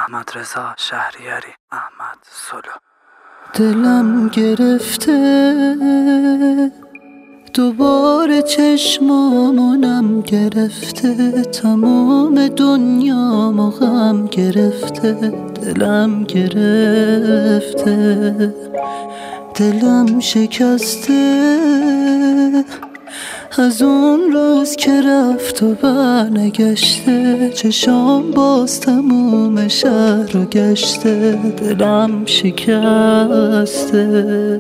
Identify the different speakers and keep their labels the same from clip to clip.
Speaker 1: احمد رضا شهریاری، احمد سولو.
Speaker 2: دلم گرفته دوباره چشمامونم گرفته، تمام دنیامو غم گرفته. دلم گرفته، دلم شکسته از اون روز که رفت و برنگشته. چشام باز تموم شهر رو گشته، دلم شکسته.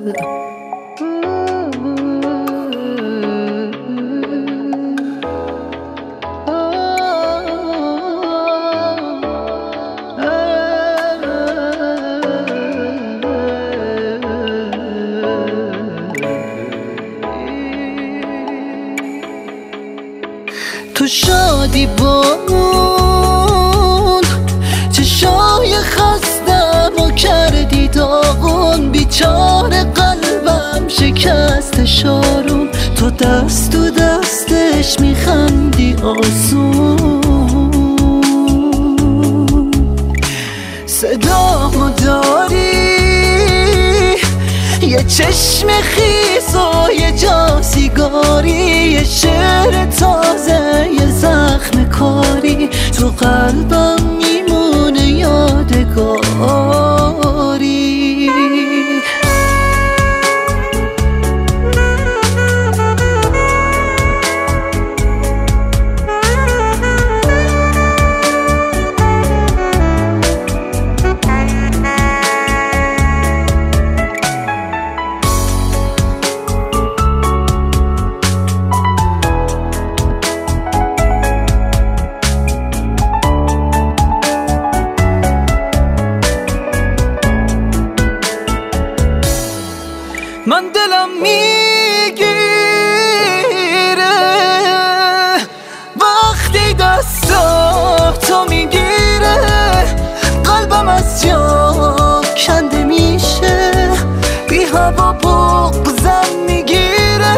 Speaker 2: تو شادی با اون چشای خستم و کردی داغون، بیچاره قلبم شکست شارون. تو دست تو دستش میخندی آسون، صدامو داری یه چشم خیس و یه جا سیگاری، یه شعر تازه یه زخم کاری، تو قلبم میمونه یادگاری. من دلم میگیره وقتی دستاتو میگیره، قلبم از جا کنده میشه، بی هوا بغضم میگیره.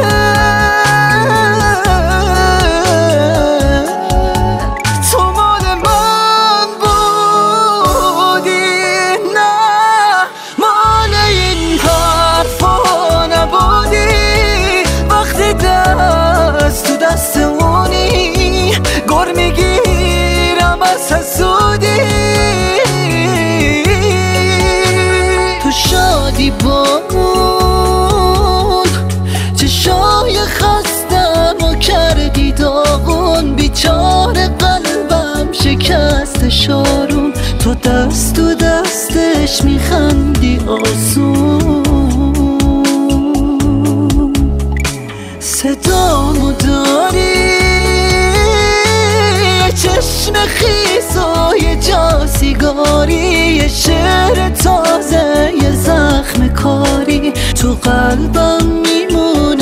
Speaker 2: تو مال من بودی، نه مال این حرفا دست تو دستمونی، گر میگیرم از حسودی. تو شادی با اون چشای خستم و کردی داغون، بیچاره قلبم شکست شارون. تو دست تو دستش میخندی آسون، صدامو داری یه چشم خیس و یه جا سیگاری، یه شعر تازه یه زخم کاری، تو قلبم میمونه